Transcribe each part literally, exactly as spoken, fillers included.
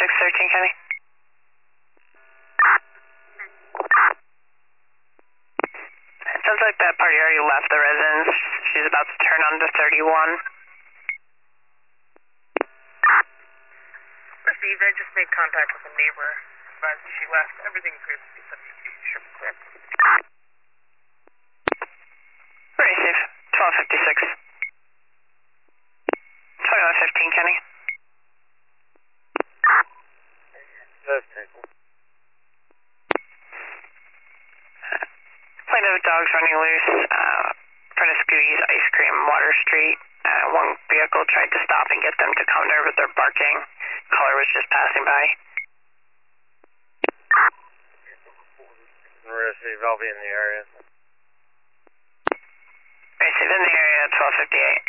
seventy-six thirteen, Kenny. It sounds like that party already left the residence. She's about to turn on to thirty-one. Steve, I just made contact with a neighbor. But she left. Everything appears to be subject to ship clear. Very safe. twelve fifty-six. twenty-one fifteen, Kenny. That's cool. Plenty of dogs running loose. Uh, in front of Scooty's Ice Cream, Water Street. Uh, one vehicle tried to stop and get them to come there, but they're barking. Caller was just passing by. We're going to see Velvy in the area. Very safe in the area, twelve fifty-eight.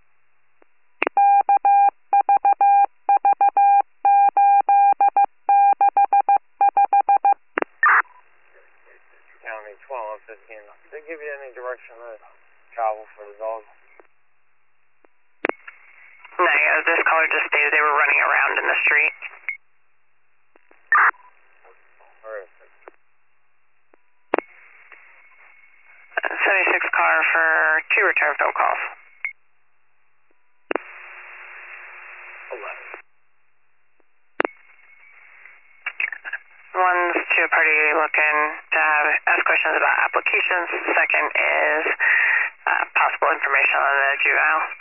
County twelve fifteen. Did they give you any direction to travel for the dogs? No, yeah, this caller just stated they were running around in the street. Where is it? seventy-six car for two return phone calls. eleven. One's to a party looking to have, ask questions about applications. Second is uh, possible information on the juvenile.